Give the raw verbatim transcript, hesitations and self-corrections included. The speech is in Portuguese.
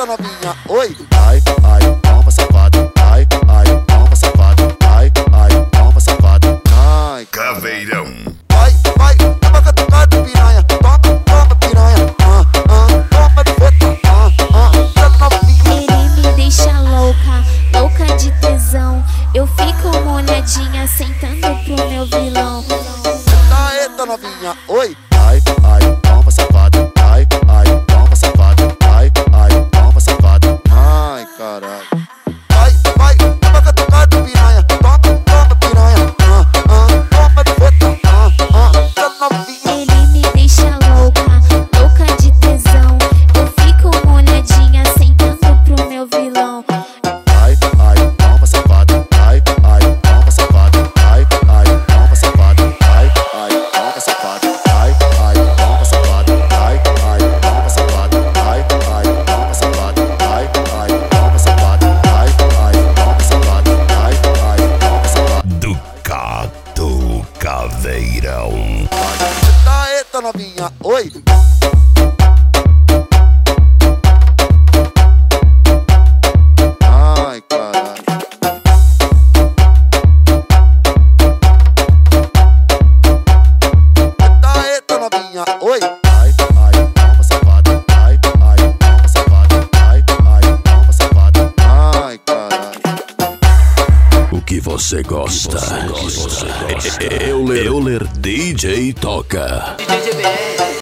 eita novinha, oi. Ai, ai, toma safado. Ai, ai, toma safado. Ai, ai, toma safado. Ai, Caveirão. vai, vai, toma catucada piranha. Toma, toma piranha. Ah, ah, toma de feta. Ah, ah, eita novinha. Ele me deixa louca, louca de tesão. Eu fico molhadinha sentando pro meu vilão. Eita, eita novinha, oi. Ai, ai, toma safado. Ai, ai, toma safado. Ai, ai, toma safado. Ai, caralho. Vai, vai, toma catucada piranha. Toma, toma piranha. Ah, ah, toma de feta. Ah, ah, eita novinha. Ele me deixa louca, louca de tesão. Eu fico molhadinha sentando pro meu vilão. Ai, ai, toma safado. Ai, ai, toma safado. Ai, ai, toma safado. Ai, ai, toma safado. Ai, ai, toma safado. Ai, ai, toma safado. Ai, ai, toma safado. Ai, ai, toma safado. Ai, ai, toma safado. Ai, ai, toma safado. Ducato Caveirão. Eita, eita novinha, oi. Ai, caralho. Eita, eita novinha, oi. Ai, ai, toma safado. Ai, ai, toma safado. Ai, ai, toma safado. Ai, caralho. O que você gosta? Euler, Euler D J toca. D J G B R.